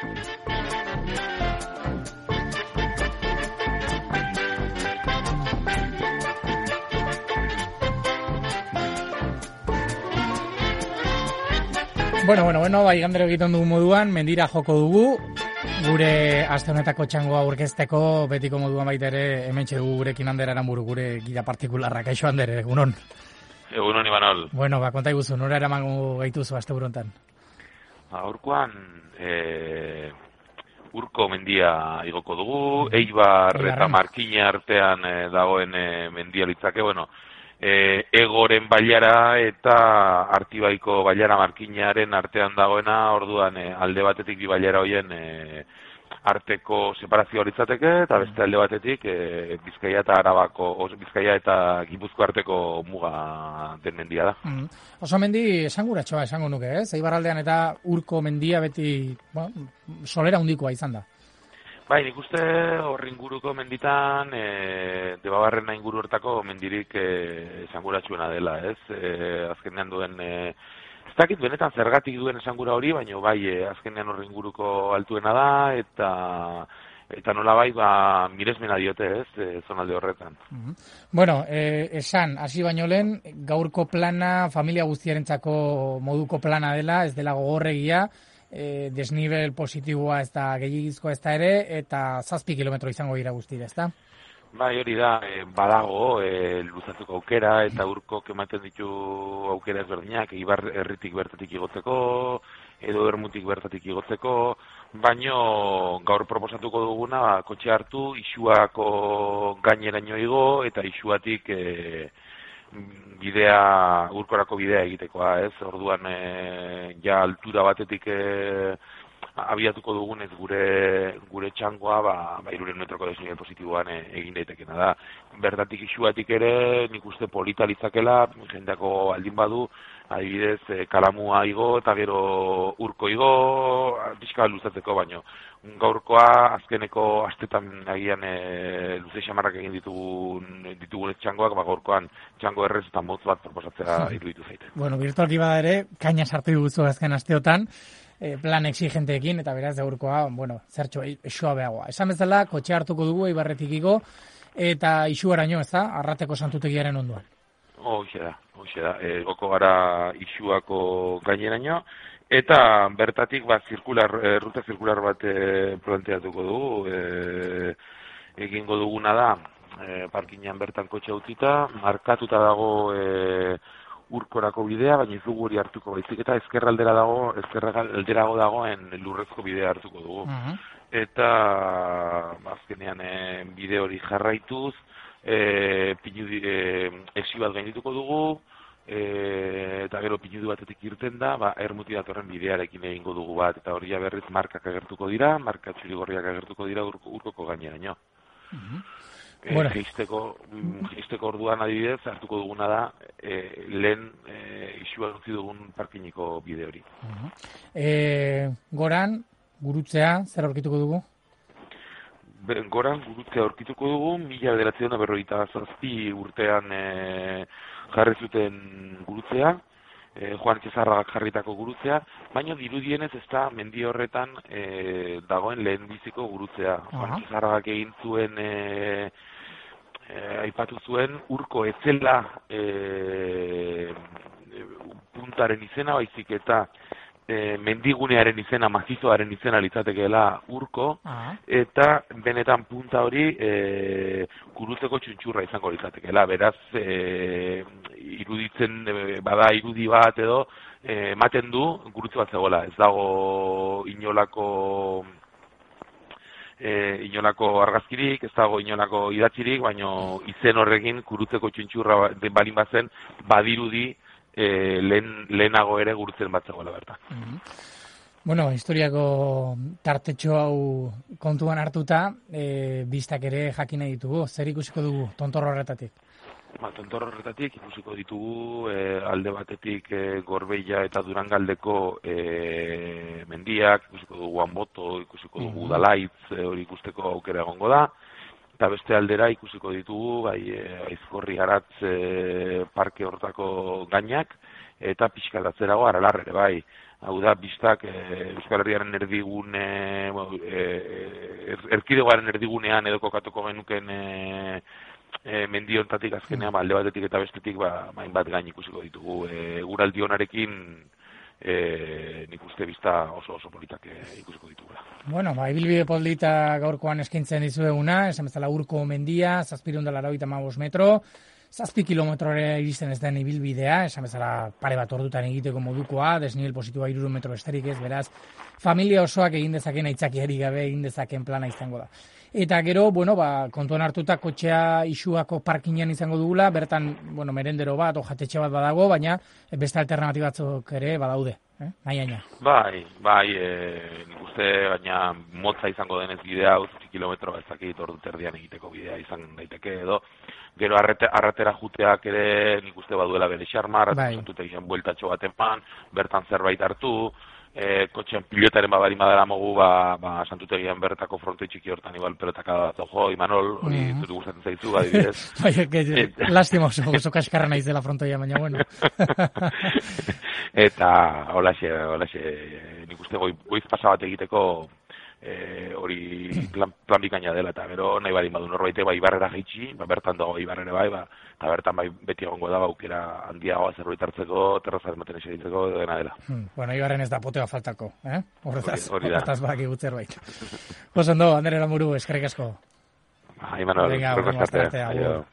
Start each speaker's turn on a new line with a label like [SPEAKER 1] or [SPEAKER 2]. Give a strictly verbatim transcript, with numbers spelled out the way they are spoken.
[SPEAKER 1] Bueno, bueno, bueno, bai, gandero egiten dugu moduan, mendira joko dugu, gure aste honetako txangoa aurkezteko, betiko moduan baita ere, hementxe dugu gurekin Ander Aranburu, gure gida partikularra, kaixo Ander, egunon.
[SPEAKER 2] Egunon, Imanol.
[SPEAKER 1] Bueno, ba, konta iguzu, nora eramango gaituzu aste burontan?
[SPEAKER 2] Aurkoan, e, Urko mendia igoko dugu, Eibar eta Markina artean e, dagoen e, mendia litzake, bueno, E, egoren bailara eta Artibaiko bailara Markinaren artean dagoena, orduan e, alde batetik bi bailara hoien e, arteko separazioa litzateke, eta beste alde batetik e, Bizkaia eta Arabako, os, Bizkaia eta Gipuzko arteko muga den mendia da.
[SPEAKER 1] Mm. Oso mendi esanguratxoa esango nuke, ez? Eibarraldean eta Urko mendia beti, bueno, solera handikoa izan da.
[SPEAKER 2] Bai, nik uste horri inguruko menditan, e, Debabarrena inguru hortako mendirik e, esanguratsuena dela, ez? E, azkenean duen, e, ez dakit benetan zergatik duen esangura hori, baina bai, e, azkenean horri inguruko altuena da, eta eta nola bai, ba, miresmena diote, ez, e, zonalde horretan.
[SPEAKER 1] Mm-hmm. Bueno, e, esan, hasi baino lehen, gaurko plana, familia guztiarentzako moduko plana dela, ez dela gogorregia, E, desnivel positiboa ez da gehiagizkoa ez da ere, eta zazpi kilometro izango dira guztira, ez da?
[SPEAKER 2] Bai, hori da, e, badago, e, luzatzeko aukera, eta Urkok ematen ditu aukera ezberdinak, Eibar herritik bertatik igotzeko, edo Ermutik bertatik igotzeko, baino gaur proposatuko duguna, ba, kotxe hartu, Isuako gaineraino igo, eta Isuatik e, bidea, Urkorako bidea egitekoa, ez? Orduan, e, ja altura batetik e, abiatuko dugunez gure gure txangoa, ba, ba iruren metroko desnivel positiboan e, egin daitekena da. Bertatik Isuatik ere, nik uste polita litzakela, jendeako aldin badu, adibidez, e, Kalamua igo, eta gero Urko igo, pixka luzatzeko baino. Gaurkoa, azkeneko astetan agian e, luze xamarrak egin ditugun, ditugun txangoak, ba, gaurkoan txango errez eta motz bat proposatzea iruditu zaite.
[SPEAKER 1] Bueno, virtualki bada ere, kaina sartu duzu azken asteotan, e, plan exigenteekin, eta beraz gaurkoa, bueno, zertxo, esua behagoa. Esan bezala, kotxe hartuko dugu, Eibarretik igo, eta Isuaraino, ez da, Arrateko santutegiaren onduan.
[SPEAKER 2] Hoxe da, hoxe da. E, goko gara Isuako gaineraino, eta bertatik ba, zirkular, e, ruta zirkular bat e, planteatuko dugu, e, egingo duguna da, e, parkinean bertan kotxe utzita, markatuta dago e, Urkorako bidea, baina ez dugu hori hartuko baizik, eta ezkerraldera dago, ezkerralderago dagoen lurrezko bidea hartuko dugu. Uh-huh. Eta azkenean e, bide hori jarraituz, e, pinudi, e, esi bat gaindituko dugu, E, eta gero pinudu batetik irten da, ba, Ermuti datorren bidearekin egingo dugu bat, eta hori berriz markak agertuko dira, marka txurigorriak agertuko dira urko, Urkoko gaineraino. Uh-huh. e, bueno. Geisteko, geisteko orduan adibidez, hartuko duguna da, e, lehen e, Isua utzi dugun parkiniko bide hori.
[SPEAKER 1] Uh-huh. e, goran, gurutzea, zer aurkituko dugu?
[SPEAKER 2] Be, goran, gurutzea aurkituko dugu, mila bederatzion berrogeita zazpi urtean e, jarri zuten gurutzea, e, Juan Txezarragak jarritako gurutzea, baina dirudienez ez da mendi horretan e, dagoen lehen biziko gurutzea. Uh-huh. Juan Txezarragak egin zuen, e, e, aipatu zuen, Urko etzela e, puntaren izena, baizik eta e, mendigunearen izena, mazizoaren izena litzatekeela Urko, uh-huh. eta benetan punta hori e, gurutzeko txuntxurra izango litzatekeela, beraz e, iruditzen e, bada irudi bat edo ematen e, du gurutze bat zegoela, ez dago inolako e, inolako argazkirik, ez dago inolako idatzirik, baina izen horrekin gurutzeko txuntxurra balin bazen badirudi E, lehen, lehenago ere gurutzen bat zegoela berta.
[SPEAKER 1] Mm-hmm. Bueno, historiako tartetxo hau kontuan hartuta, e, biztak ere jakina ditugu. Zer ikusiko dugu tontorro horretatik?
[SPEAKER 2] Ba, tontorro horretatik ikusiko ditugu e, alde batetik e, Gorbeia eta Durangaldeko e, mendiak, ikusiko dugu Anboto, ikusiko dugu mm-hmm. Udalaitz, e, hori ikusteko aukera egongo da. Eta beste aldera ikusiko ditugu, bai, Aizkorri Garatz e, parke hortako gainak, eta pixkatatzerago Aralar ere, bai. hau da, biztak e, Euskal Herriaren erdigune, e, erkidegoaren erdigunean edo kokatuko genuken e, e, mendiontatik azkenean, ba, alde batetik eta bestetik, ba, main bat gain ikusiko ditugu. E, guraldi honarekin, e, nik uste bizta oso oso politak e, ikusiko ditugula.
[SPEAKER 1] Bueno, ba, ibilbide polita gaurkoan eskintzen dizueguna, esan bezala Urko mendia, zazpirehun eta laurogeita hamabost metro, zazpi kilometrora iristen ez den ibilbidea, esan bezala pare bat ordutan egiteko modukoa, desnivel positiboa hirurehun metro besterik ez, beraz, familia osoak egin dezaken aitzakiari gabe egin dezaken plana izango da. Eta gero, bueno, ba, kontuan hartuta kotxea Isuako parkinean izango dugula, bertan, bueno, merendero bat, o jatetxe bat badago, baina beste alternatibatzuk ere badaude, eh? Nahi aina.
[SPEAKER 2] Bai, bai, e, nik uste, baina motza izango denez bidea, zazpi kilometro ez dakit ordu terdian egiteko bidea izan daiteke edo, gero arrete, arratera juteak ere nik uste baduela bere xarma, arratera bai. Egin bueltatxo bat eman, bertan zerbait hartu, E, kotxean pilotaren babari madara mogu, ba, ba, santutegian bertako fronte txiki hortan igual pelotaka bat ojo, Imanol, hori mm. zuri gustatzen zaizu, adibidez.
[SPEAKER 1] Bai, que lastima oso, oso kaskarra naiz dela frontoia, baina bueno.
[SPEAKER 2] Eta, holaxe, holaxe, nik uste goi, goiz pasa bat egiteko, e, hori plan, plan bikaina dela, eta gero nahi badi badu norbaite, ba, Ibarrera jaitsi, ba, bertan dago Ibarrere bai, ba, eta bertan bai beti egongo da, aukera handiagoa zerbait hartzeko, terrazaren maten eseditzeko, dena dela.
[SPEAKER 1] Hmm, bueno, Ibarren ez da potea faltako, eh? Horretaz, horretaz baki gut zerbait. Oso ondo, Ander Eramuru, eskerrik asko.
[SPEAKER 2] Ai, Manol,
[SPEAKER 1] Venga,
[SPEAKER 2] eskerrik asko.